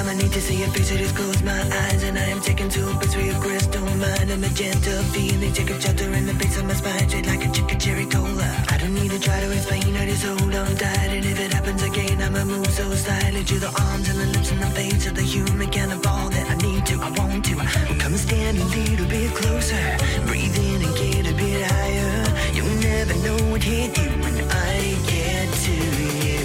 Anytime I need to see your face, I just close my eyes and I am taken to a place where your crystal mind, a magenta feeling, take a shelter in the base of my spine, straight like a chicken cherry cola. I don't need to try to explain, I just hold on tight, and if it happens again, I'ma move so slightly to the arms and the lips and the face of the human cannibal that I need to, I want to. Well, come and stand a little bit closer, breathe in and get a bit higher. You'll never know what hit you when I get to you.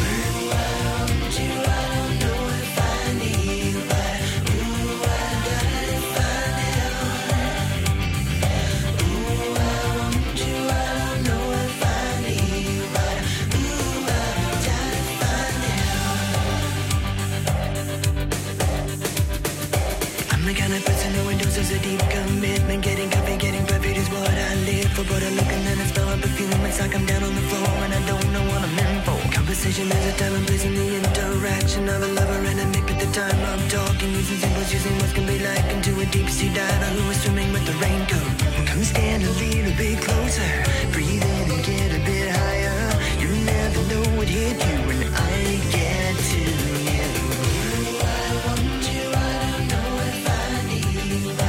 A deep commitment, getting coffee, getting perfect is what I live for. But I look and then I smell a perfume, it's like I'm down on the floor and I don't know what I'm in for. Conversation is a time and place in the interaction of a lover and a mate at the time I'm talking. Using symbols, using what can be like into a deep sea diver who is swimming with the raincoat. Come stand a little bit closer, breathe in and get a bit higher. You never know what hit you when I get to you. I want you, I don't know if I need you.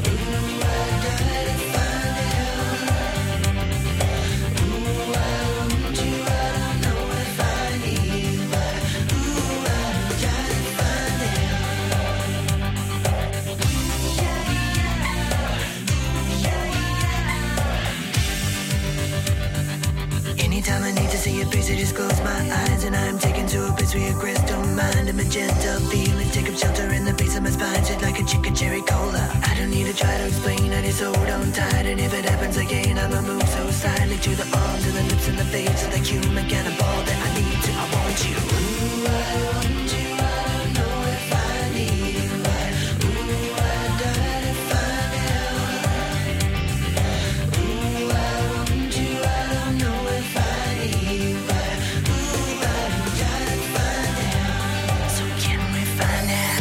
Anytime I need to see your face, I just close my eyes and I'm taken to a place where your crystal mind, a magenta feeling, take up shelter in the base of my spine, shit like a chicken cherry cola. I don't need to try to explain, I just hold on tight, and if it happens again, I'ma move so silently to the arms and the lips and the face of the human cannibal that I need to, I want you. Ooh, I want you, I don't know if I need you, but ooh, I die to find out. Ooh, I want you, I don't know if I need you, but ooh, I die to find out. So can we find out?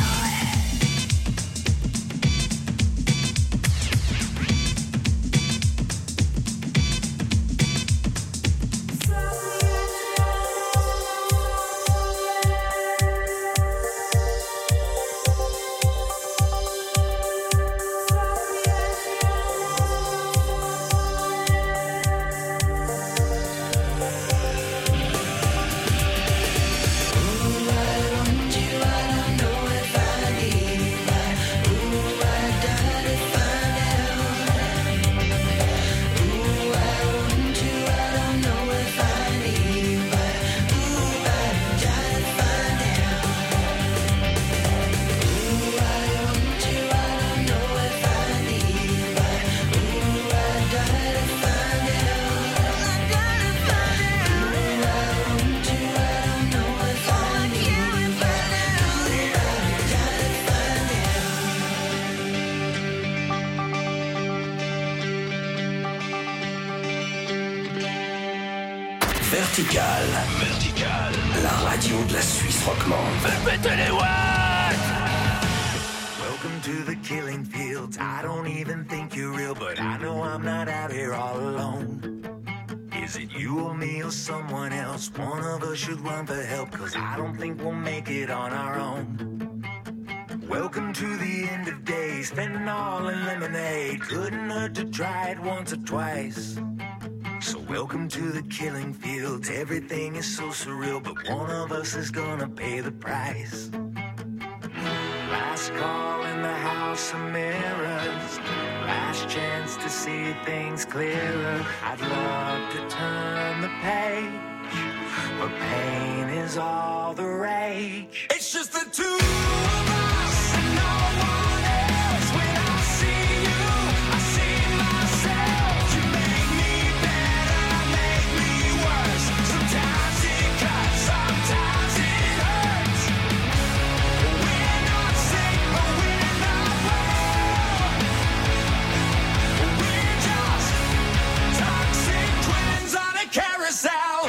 Vertical. La radio de la Suisse romande. Faites les watts! Welcome to the killing fields. I don't even think you're real, but I know I'm not out here all alone. Is it you or me or someone else? One of us should run for help, cause I don't think we'll make it on our own. Welcome to the end of days, spending all in lemonade. Couldn't hurt to try it once or twice. So welcome to the killing fields. Everything is so surreal, but one of us is gonna pay the price. Last call in the house of mirrors. Last chance to see things clearer. I'd love to turn the page, but pain is all the rage. It's just the two of us and no one else. When I see you, I see myself. You make me better, make me worse. Sometimes it cuts, sometimes it hurts. We're not sick, but we're not well. We're just toxic twins on a carousel.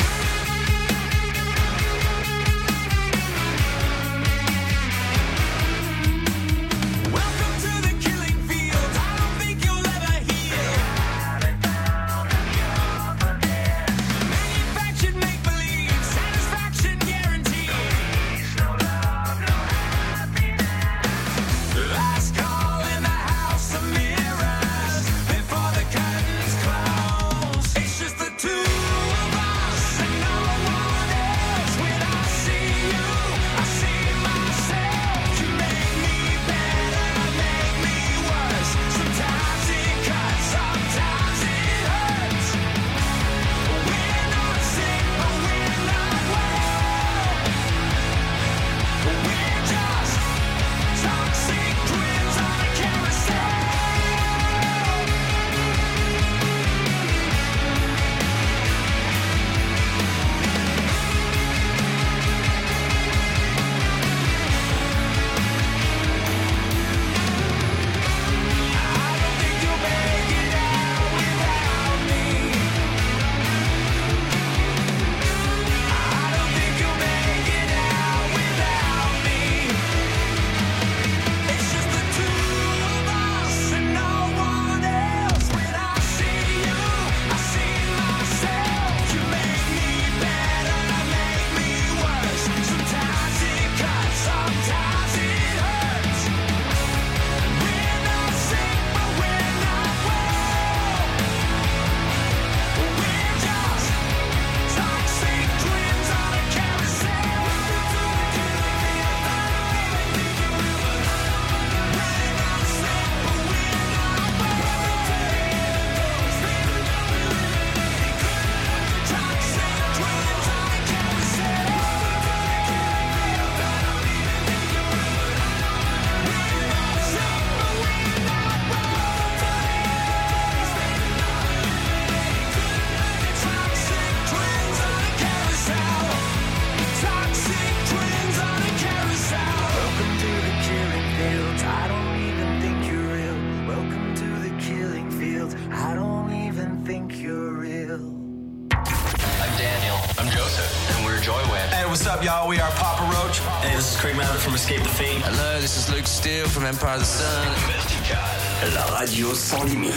up, y'all? We are Papa Roach. Hey, this is Craig Mallett from Escape the Fate. Hello, this is Luke Steele from Empire of the Sun. Vertical, la radio sans limite.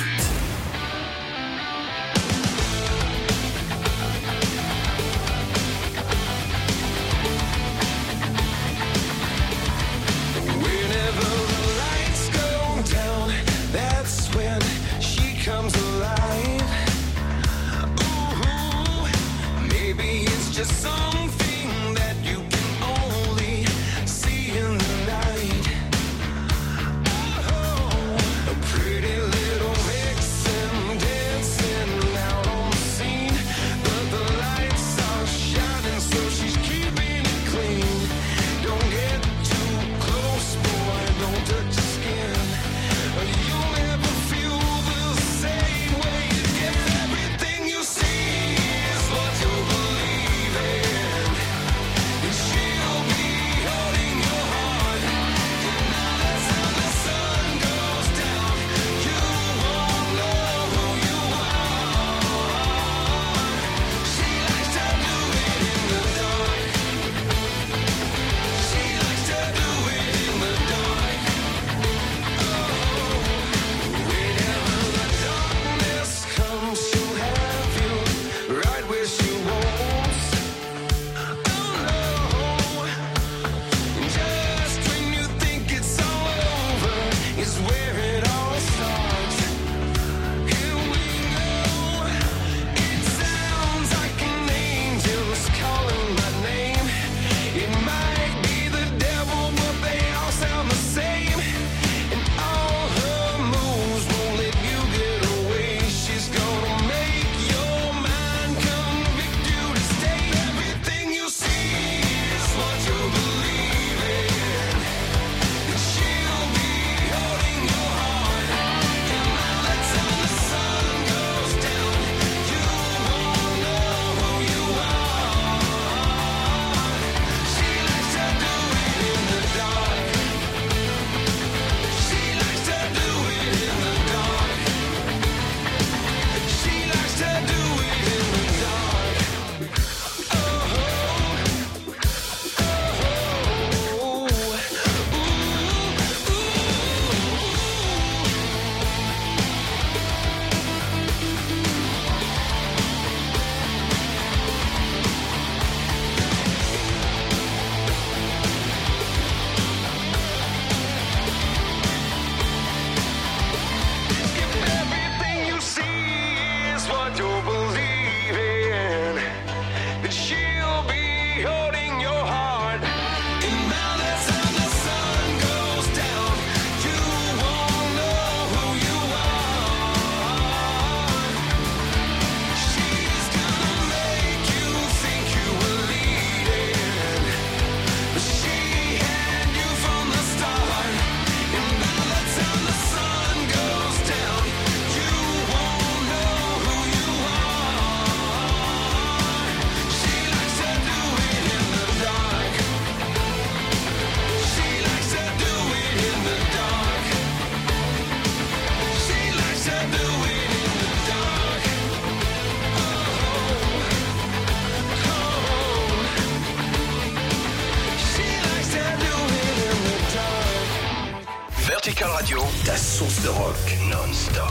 Vertical Radio, ta source de rock non-stop.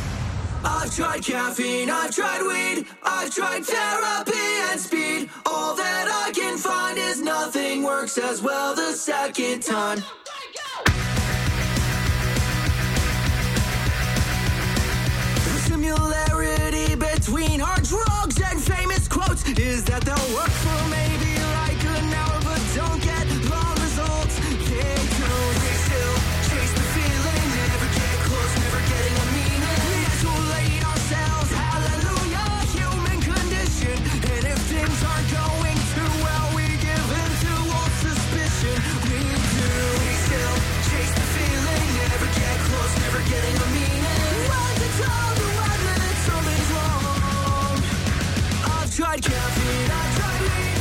I've tried caffeine, I've tried weed, I've tried therapy and speed. All that I can find is nothing works as well the second time. The similarity between our drugs and famous quotes is that they'll work for maybe like an hour, but don't get long results. They don't, they still chase the feeling, never get close, never getting a meaning. We isolate ourselves, hallelujah, human condition. And if things aren't going too well, we give in to all suspicion. We do, we still chase the feeling, never get close, never getting a meaning. Why to tell the world that something's wrong? I've tried caffeine, I've tried weed,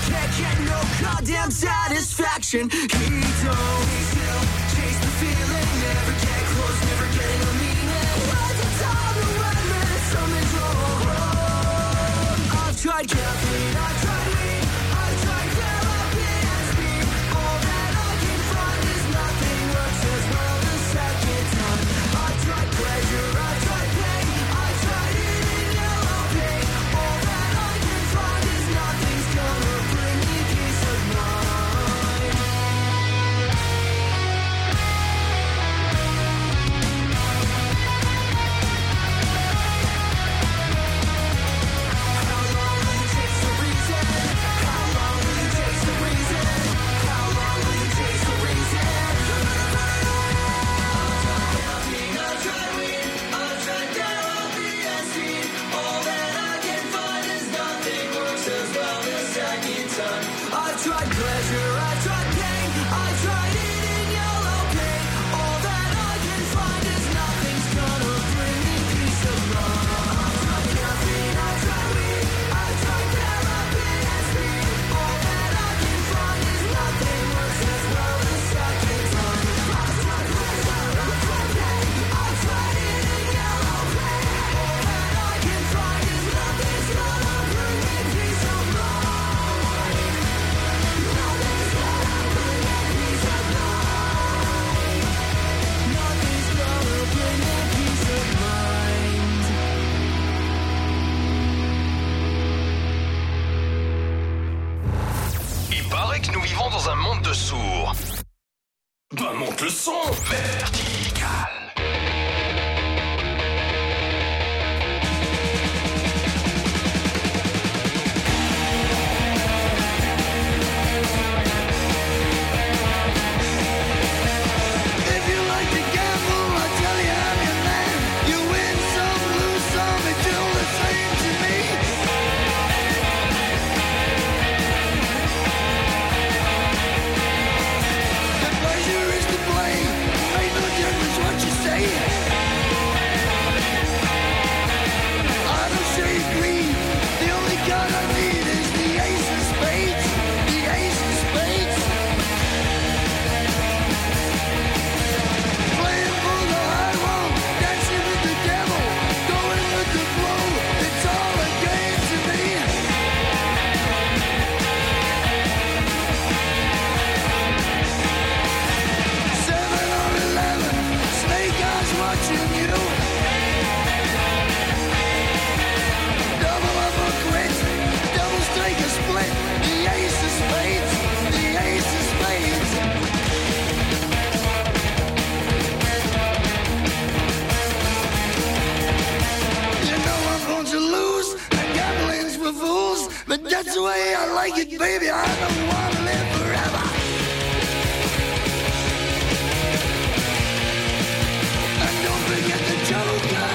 can't get no goddamn satisfaction. He don't still chase the feeling, never get close, never getting a meaning. When's the time to admit something's wrong? I've tried caffeine, I've tried weed, I've tried therapy and speed. All that I can find is nothing works as well the second time. I've tried pleasure, I've tried pain, I've tried eating yellow pain. All that I can find is nothing's gonna bring me peace of mind. How long will you chase the reason? How long will you chase the reason? How long will you chase the reason? I've tried weed, I've tried therapy and speed. All that I can find is nothing works as well the second time. I've tried pleasure, I've tried pain, I've tried eating yellow pain. All that I can find is nothing's gonna bring me peace of mind. I've tried caffeine, I've tried weed, I've tried therapy and speed. All that I can find is nothing works as well the second time. I've tried pleasure, I've tried pain, I've tried eating yellow pain. All that I can find is nothing's gonna bring me peace of mind. Nothing's gonna bring me peace of mind. Nothing's gonna bring me peace of mind. Il paraît que nous vivons dans un monde de sourds. Bah monte le son. Vertical. If you like to gamble, I tell you I'm your man. You win some, lose some, it's all the same to me. The pleasure is to play, ain't no difference what you say. I don't say greed, the only card I need is the ace of spades. The ace of spades. Playing for the high road, dancing with the devil, going with the flow. It's all a game to me. 7 or 11, snake eyes watching you. Double up or quit, doubles take a split. The ace of spades, the ace of spades. You know I'm going to lose, and gambling's for fools. But that's the way I like it, baby. I don't want to live forever. And don't forget the Joker.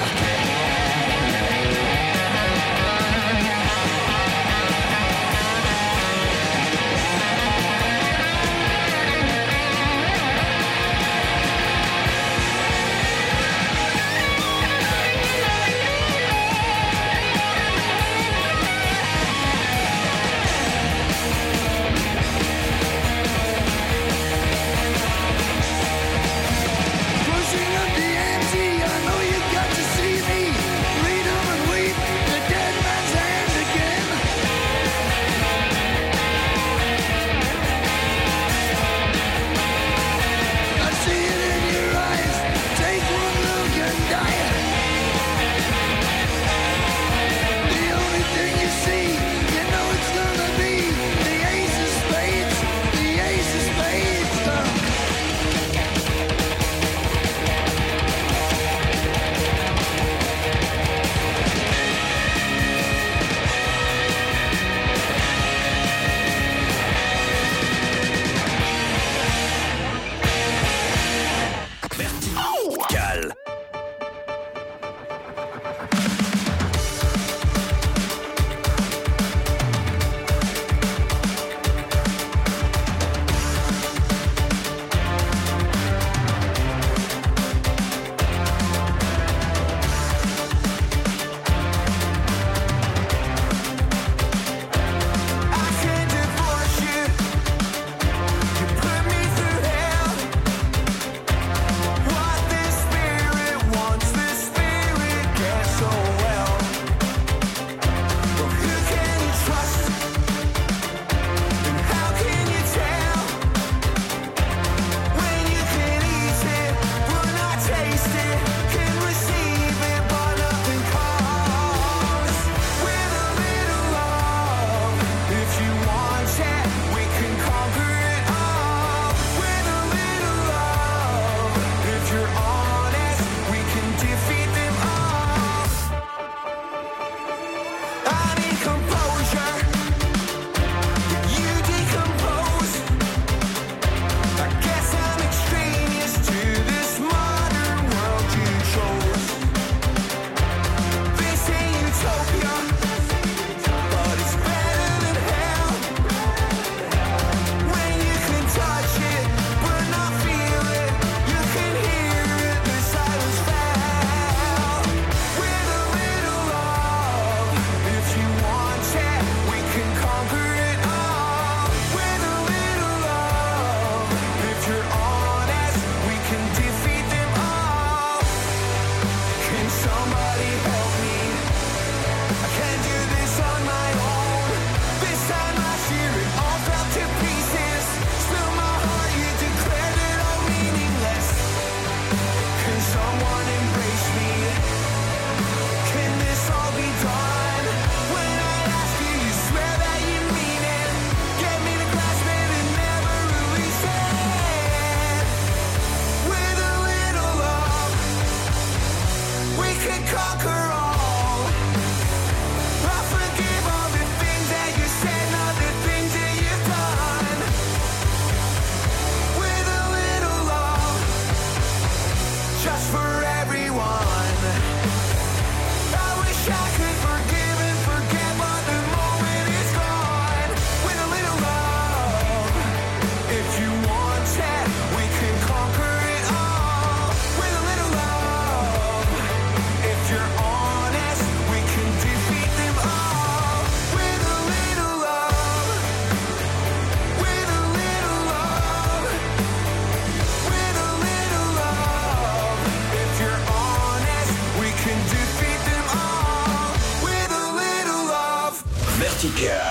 Vertical.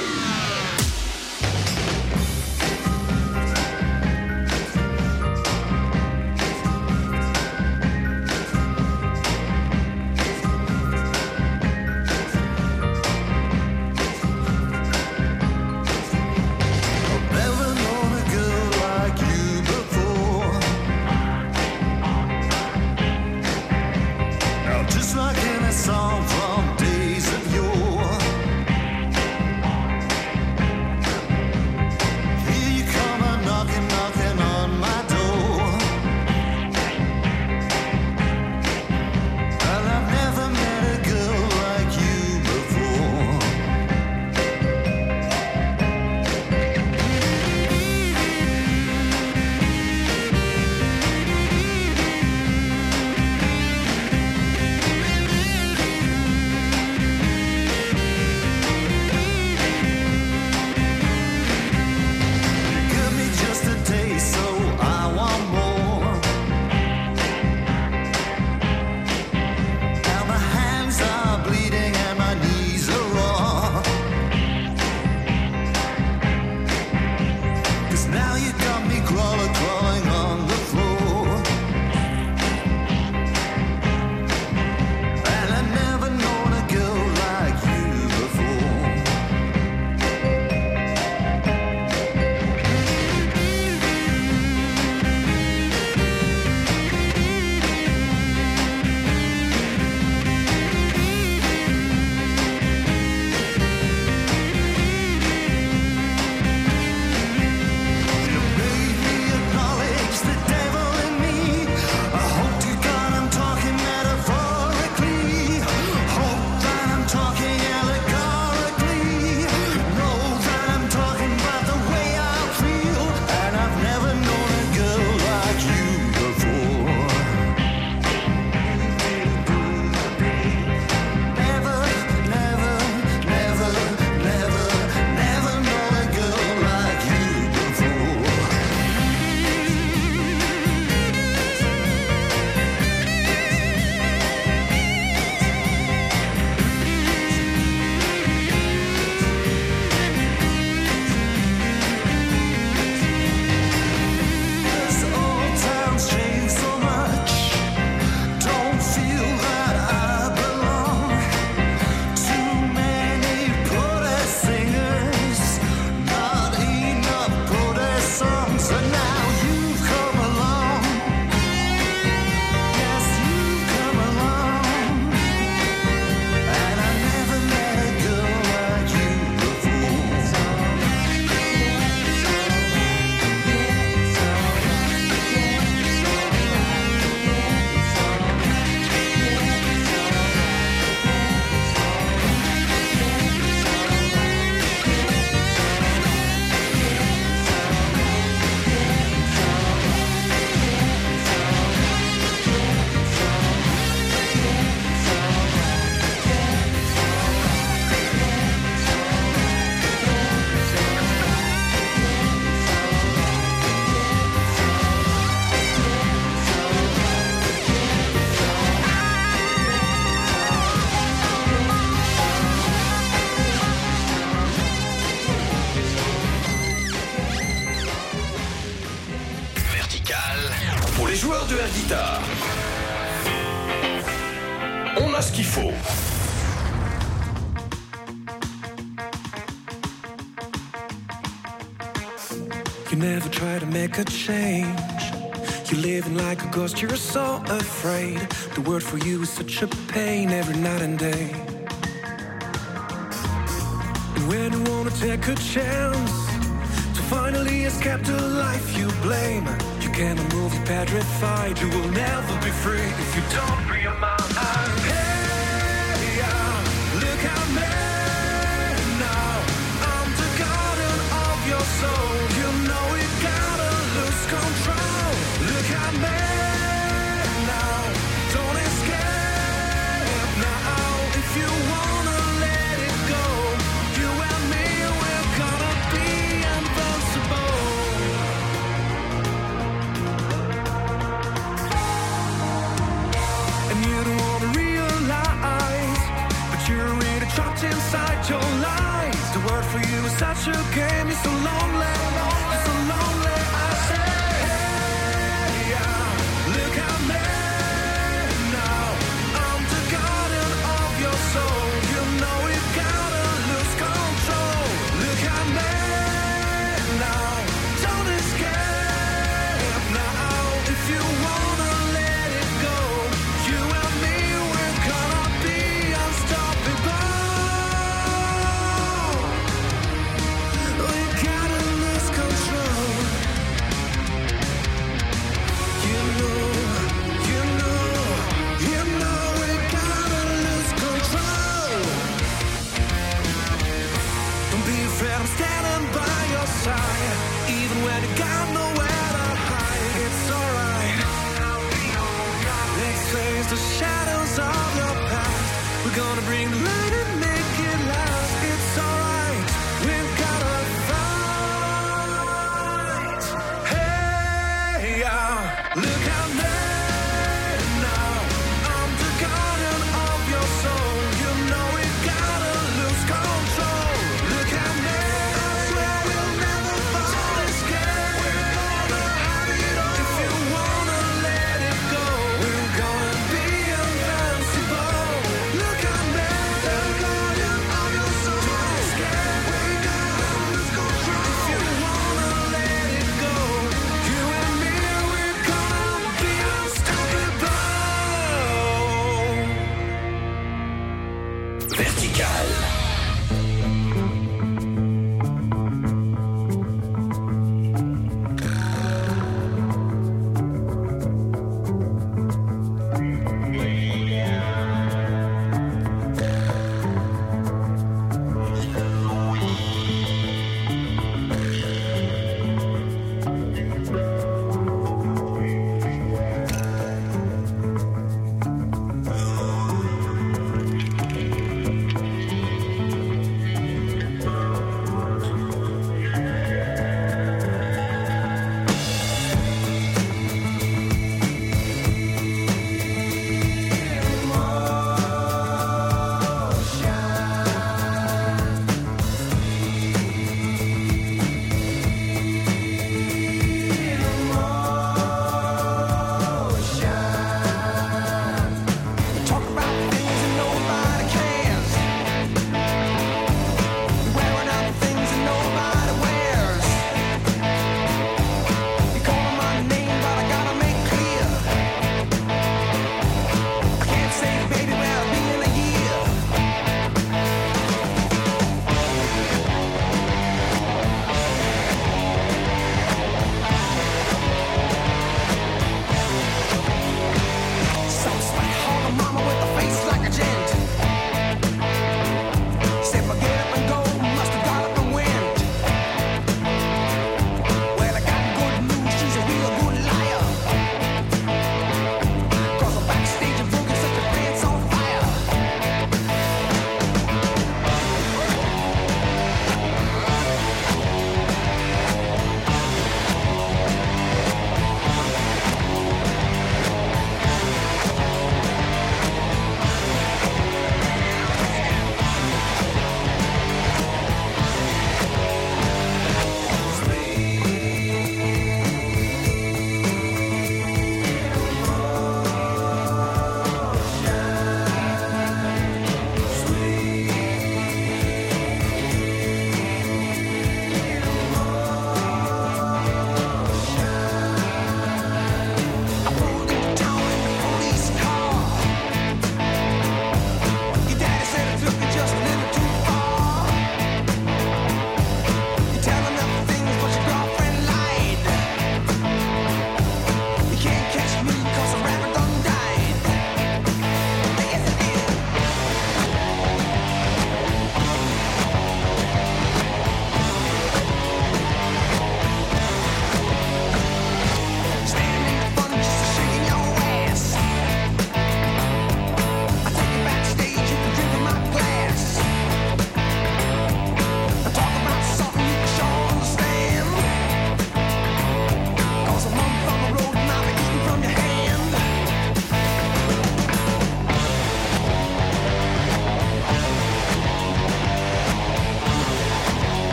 joueur de air guitare. On a ce qu'il faut. You never try to make a change. You're living like a ghost, you're so afraid. The word for you is such a pain every night and day. And when you wanna take a chance to finally escape the life you blame, you cannot move, you're petrified. You will never be free if you don't free your mind. Hey, yeah, look at me now. I'm the garden of your soul. You know we gotta lose control. Look at me now. Don't escape now. If you wanna let it go, you and me, we're gonna be invincible. And you don't wanna realize for you is such a game. You're so lonely, you're so lonely. I say, hey, yeah, look at me now. I'm the guardian of your soul. You know we gotta lose control. Look at me now. Don't escape now. If you wanna let it go, you and me, we're gonna be unstoppable. We gotta lose control. You know, we gotta lose control. Don't be afraid, I'm standing by your side. Even when you got nowhere to hide, it's alright. Let's face the shadows of your past. We're gonna bring the light and make it last. It's alright, we've gotta fight. Hey, yeah, look at me now. I'm the guardian of your soul. You know we gotta lose control. Look at me, I swear we'll never fall escape. We're gonna have it all. If you wanna let it go, we're gonna be invincible. Look at me.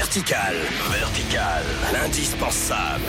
Vertical. Vertical. L'indispensable.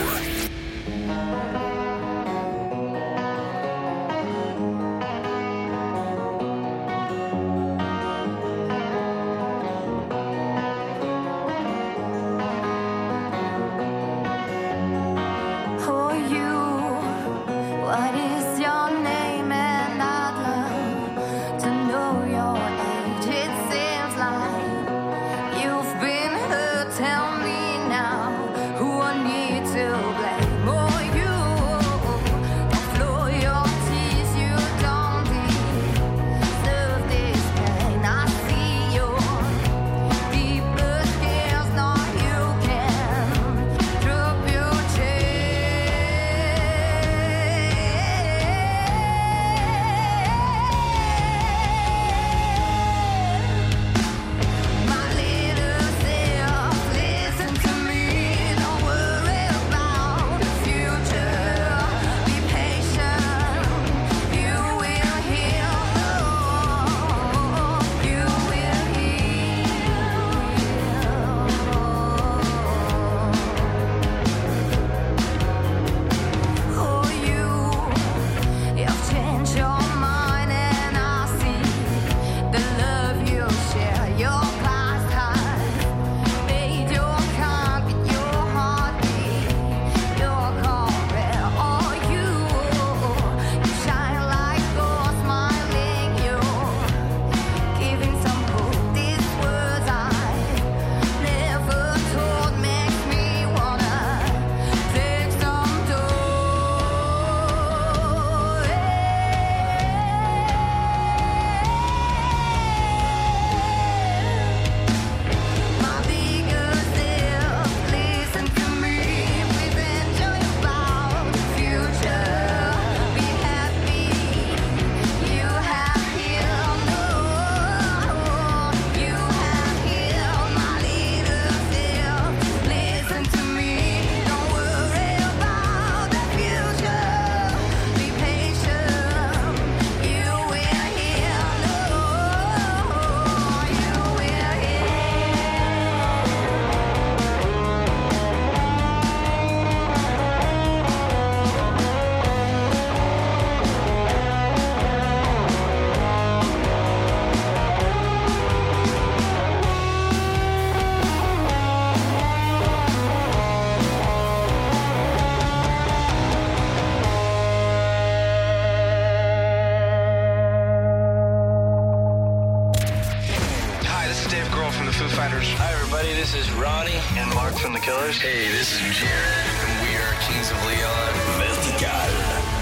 Hey, this is Jared, and we are Kings of Leon. Vertical.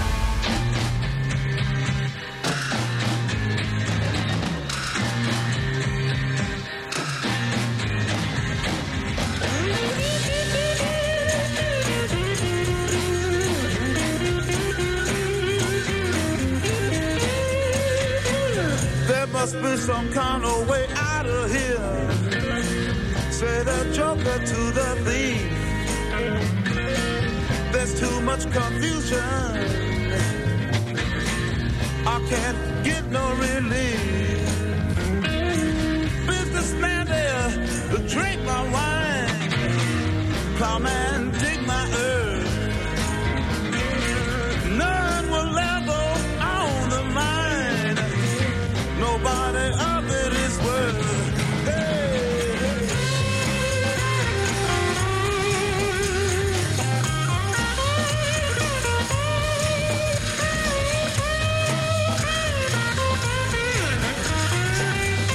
There must be some kind of way out of here. Say the joker to the thief. There's too much confusion. I can't get no relief. Businessman there to drink my wine. Plowman dig my earth. None will ever own the mine. Nobody of it is worth.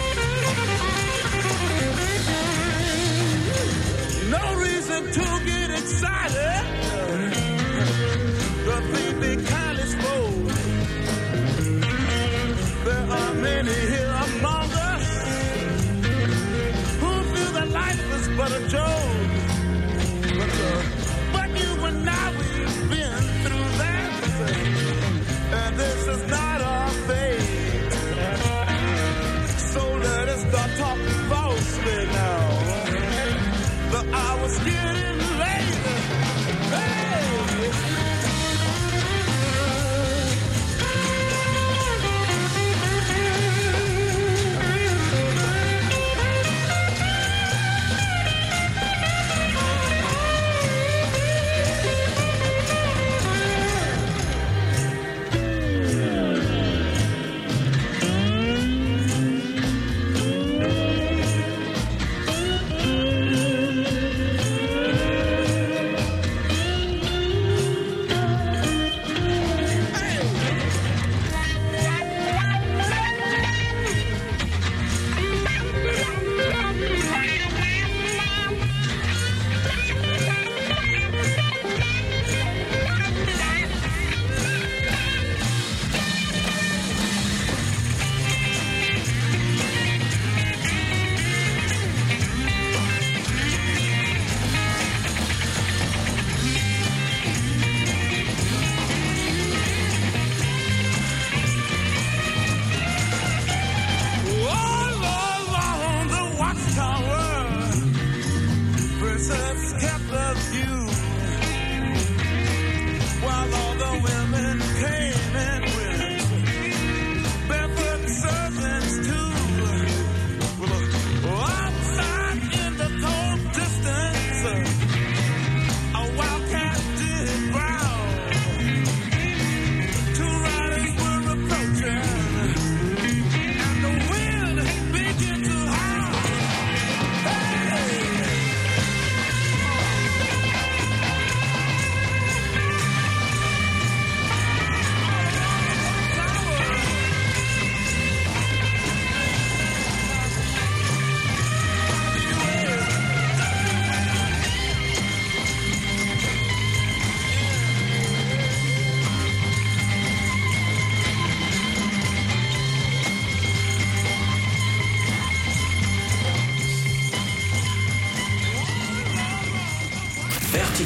To get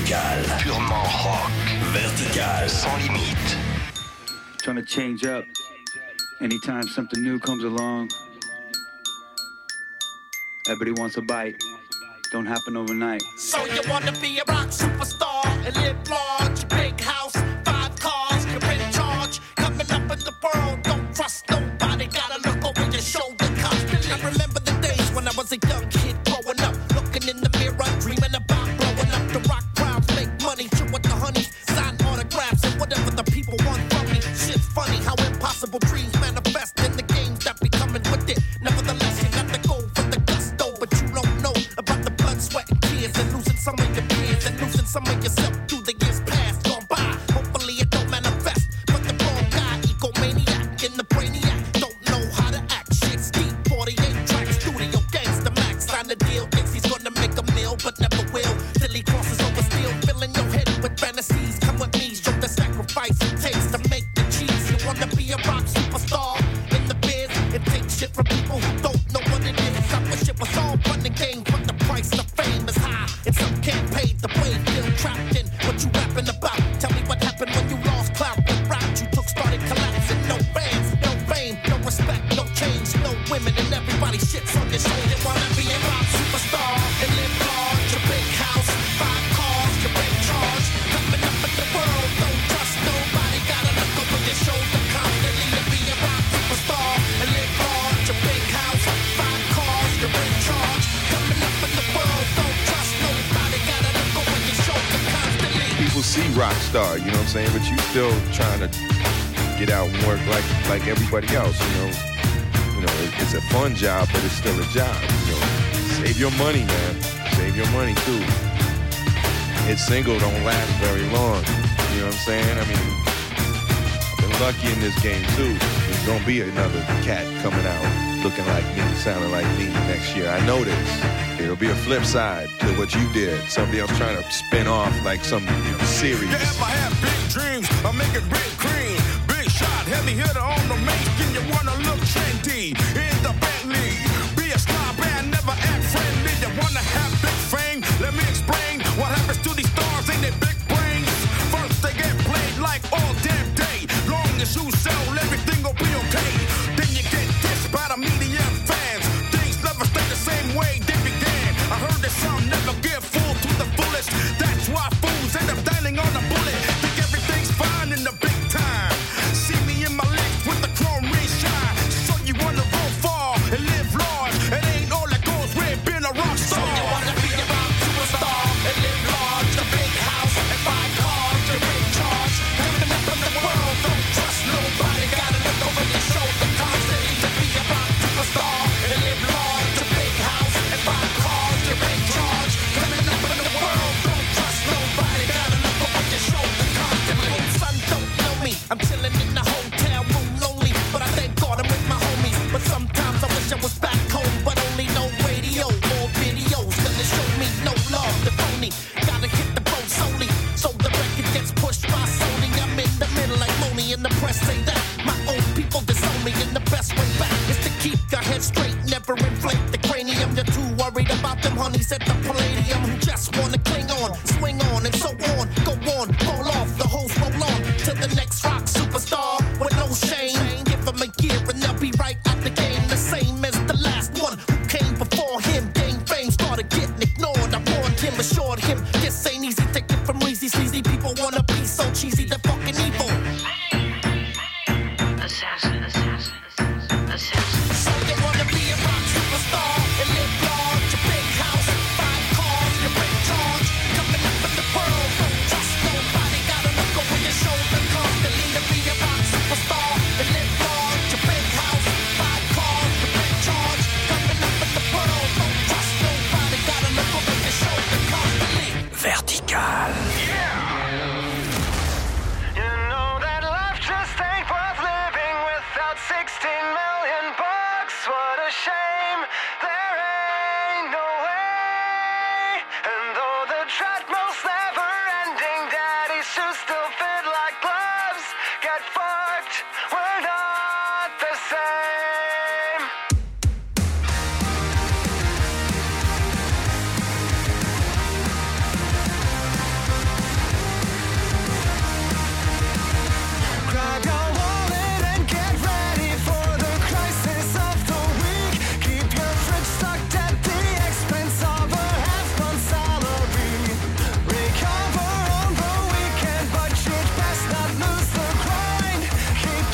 Vertical. Purement rock. Vertical. Sans limite. Trying to change up. Anytime something new comes along, everybody wants a bite. Don't happen overnight. So you wanna be a rock superstar and live large, big house, 5 cars, you're in charge. Coming up in the world, don't trust nobody. Gotta look over your shoulder constantly. I remember the days when I was a young kid growing up, looking in the mirror, dreaming about blowing up the rock crowd, make money, chill with the honeys, sign autographs and whatever the people want from me. Shit's funny how impossible dreams manifest in the games that be coming with it. Nevertheless, you got to go for the gusto, but you don't know about the blood, sweat, and tears, and losing some of your peers, and losing some of yourself through the years past gone by. Hopefully it don't manifest, but the wrong guy, egomaniac in the brainiac, don't know how to act. Shit's deep, 48 tracks, studio gangsta max, sign the deal, thinks he's gonna make a meal, but never will, till he crosses over steel, filling your head with fantasies. Come with me, show the sacrifice it takes to make the cheese. You wanna be a rock superstar in the biz, and take shit from people who don't know what it is. I wish it was all fun and games, but the price of fame is high, and some can't pay the way. Feel trapped in what you rapping about. Tell me what happened when you lost clout. What route you took started collapsing. No fans, no fame, no respect, no change, no women, and everybody shits on your shoulder. You wanna be a rock superstar and live large, a big house, 5 cars, you're in charge. Coming up in the world, don't trust nobody. Gotta look over your shoulder constantly to be a rock superstar and live large, a big house, 5 cars, you're in charge. Coming up in the world, don't trust nobody. Gotta look over your shoulder constantly. People see rock star, you know what I'm saying? But you still trying to get out and work like everybody else, you know? It's a fun job, but it's still a job, you know? Save your money, man. Save your money, too. Hit single don't last very long, you know what I'm saying? I mean, I've been lucky in this game, too. There's gonna be another cat coming out looking like me, sounding like me next year. I know this. It'll be a flip side to what you did. Somebody else trying to spin off like some series. You ever have big dreams of making big cream? Big shot, heavy hitter on the main skin. You wanna look trendy in the Bentley. Be a star band, never act friendly. You wanna have big fame? Let me explain what happens to these stars in their big brains. First they get played like all damn day. Long as you sell, everything will be okay. Then you get dissed by the media and fans. Things never stay the same way they began. I heard that some never give full to the fullest. That's why fools end up dialing on a bullet. Think everything's fine in the big time. See me in my legs with the chrome ring shine. So you wanna go far and live large. It ain't all that goes with being a rock star. So you wanna be a rock superstar and live large. A big house and 5 cars, you're in charge. Coming up in the world, don't trust nobody. Gotta look over your shoulder constantly to be a rock superstar and live large. A big house and 5 cars, you're in charge. Coming up in the world, don't trust nobody. Gotta look over your shoulder constantly. Son, don't know me. I'm chilling in the hotel room lonely, but I thank God I'm with my homies. But sometimes I wish I was back home, but only no radio or videos gonna show me no love. The phony gotta hit the boat solely, so the record gets pushed by Sony. I'm in the middle like Lonely, and the press say that my own people disown me, and the best way back is to keep your head straight, never inflate the cranium. You're too worried about them honeys at the Palladium who just wanna cling on, swing on, and so on. Go on, roll off, the hoes roll on to the next rock superstar with no shame. Give them a year and they'll be right out the game, the same as the last one who came before him. Gained fame, started getting ignored. I warned him, assured him this ain't easy. Take it from Reezy, sleazy people wanna be so cheesy, they're fucking evil. Assassin, assassin, assassin. So you wanna be a rock superstar and live large, a big house, 5 cars, you're in charge. Coming up in the world, don't trust nobody. Gotta look over your shoulder constantly to be a rock superstar and live large, a big house, 5 cars, you're in charge. Coming up in the world, don't trust nobody. Gotta look over your shoulder constantly. Vertical. You know that life just ain't worth living without 16 million bucks. What a shame, there ain't no way. And though the treadmill's never ending, daddy's shoes still fit like gloves. Get fucked, we're not the same.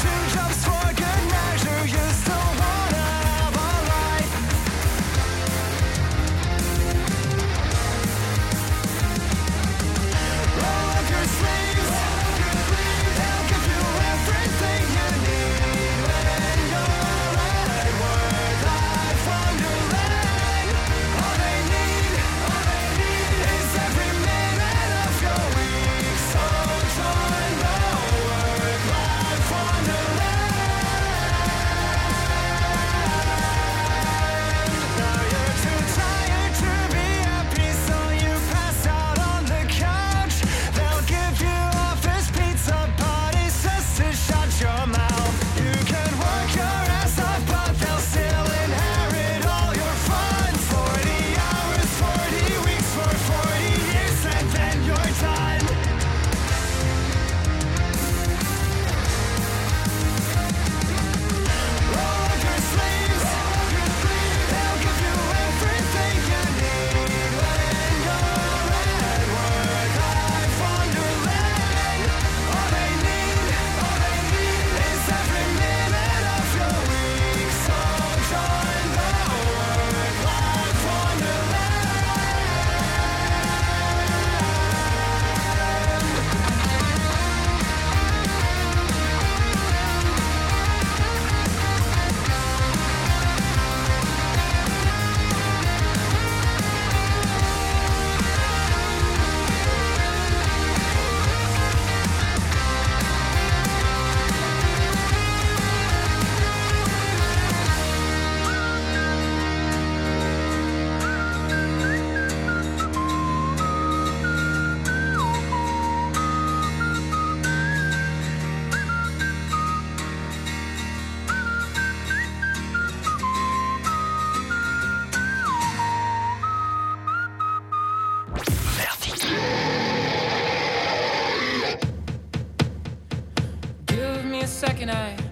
second,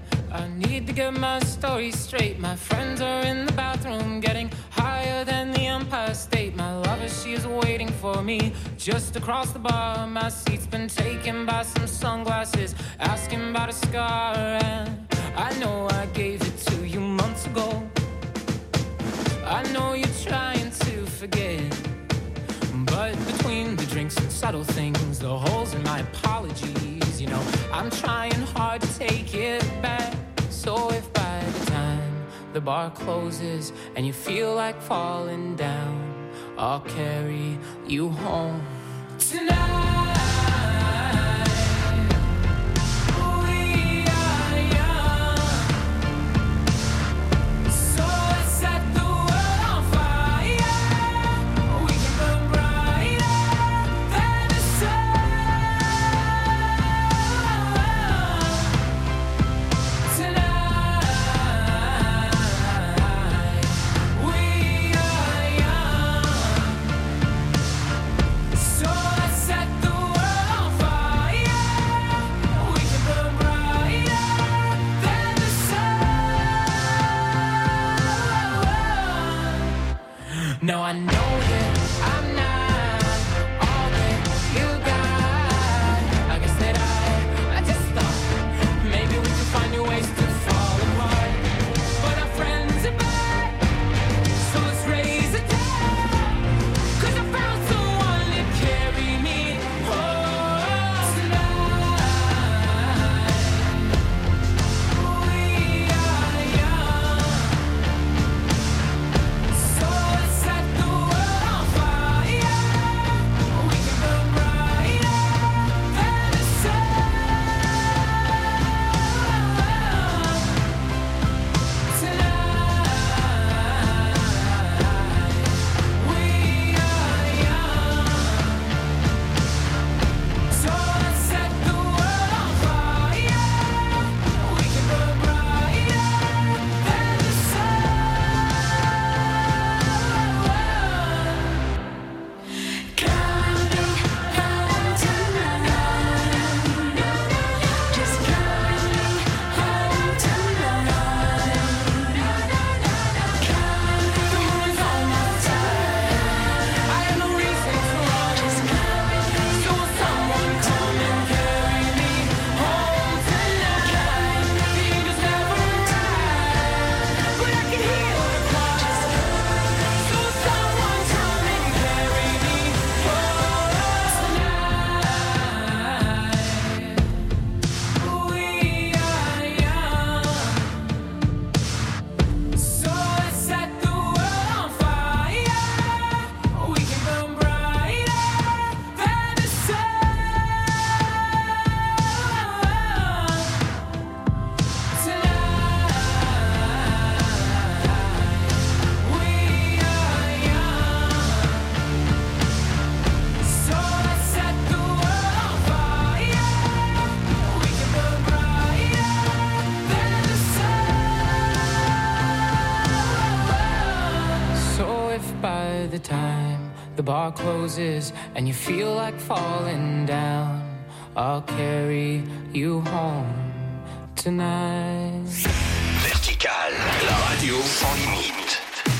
I need to get my story straight. My friends are in the bathroom getting higher than the Empire State. My lover, she is waiting for me just across the bar. My seat's been taken by some sunglasses, asking about a scar. And I know I gave it to you months ago. I know you're trying to forget, but between the drinks and subtle things, the holes in my apologies, you know, I'm trying hard to take it back. So if by the time the bar closes and you feel like falling down, I'll carry you home tonight. So let's set the the bar closes and you feel like falling down, I'll carry you home tonight. Vertical, la radio sans limite.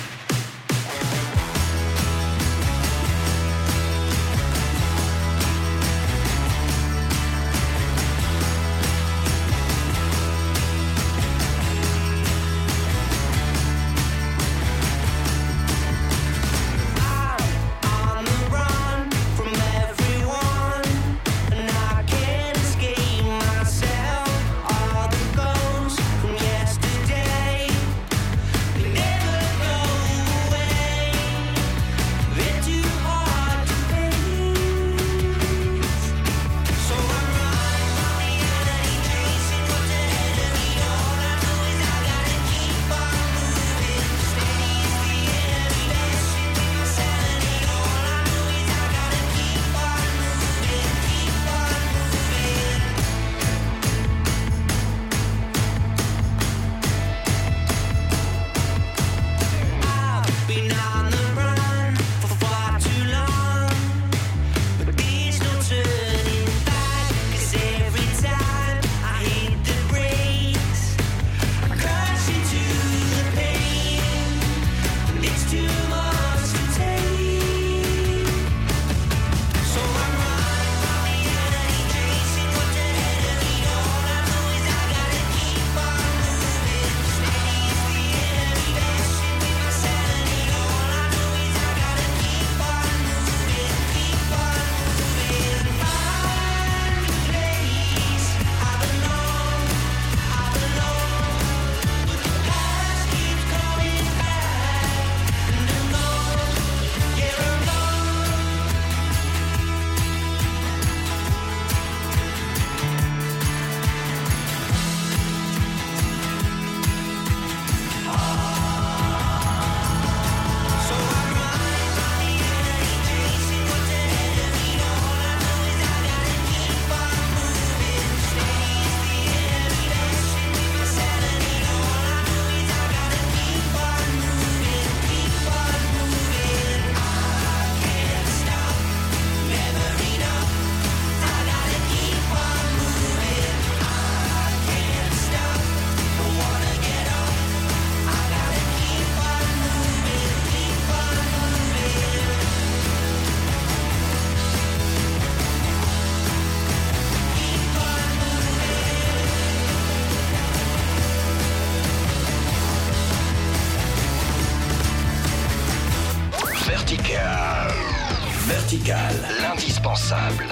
Vertical, l'indispensable.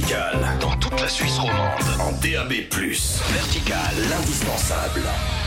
Vertical, dans toute la Suisse romande, en DAB+. Vertical, l'indispensable.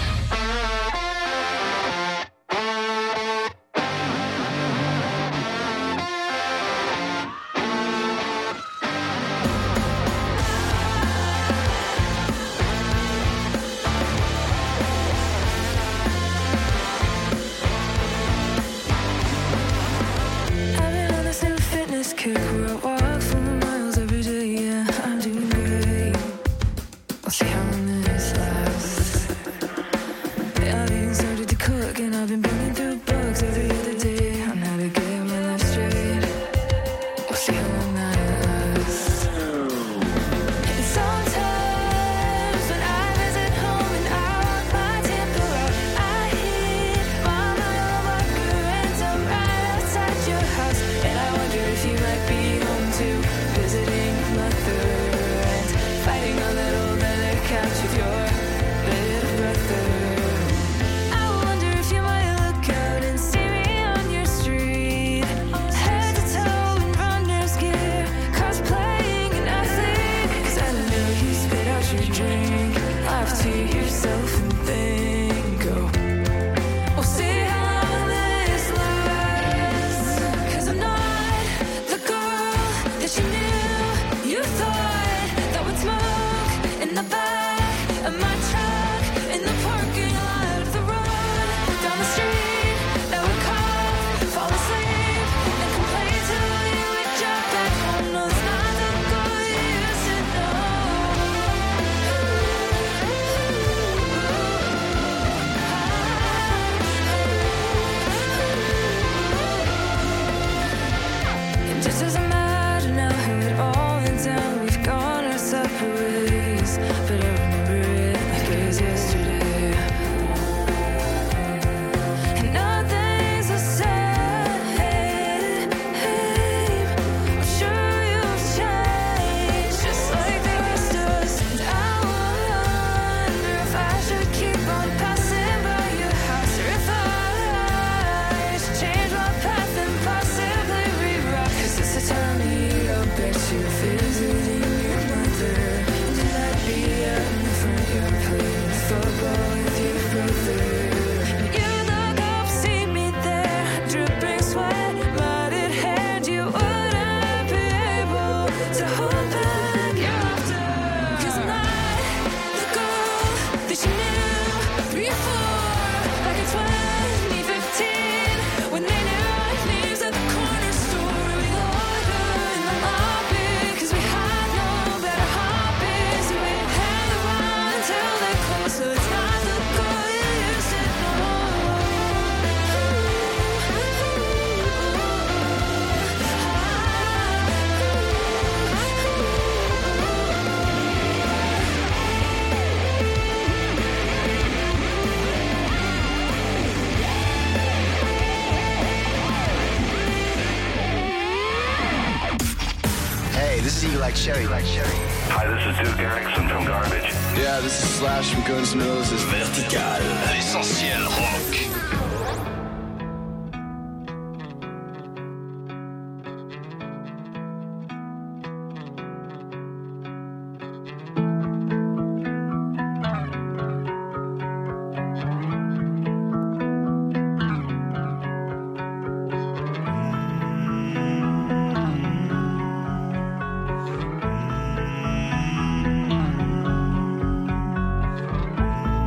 Sherry. Hi, this is Duke Erickson from Garbage. Yeah, this is Slash from Guns N' Roses. Vertical, l'essentiel rock.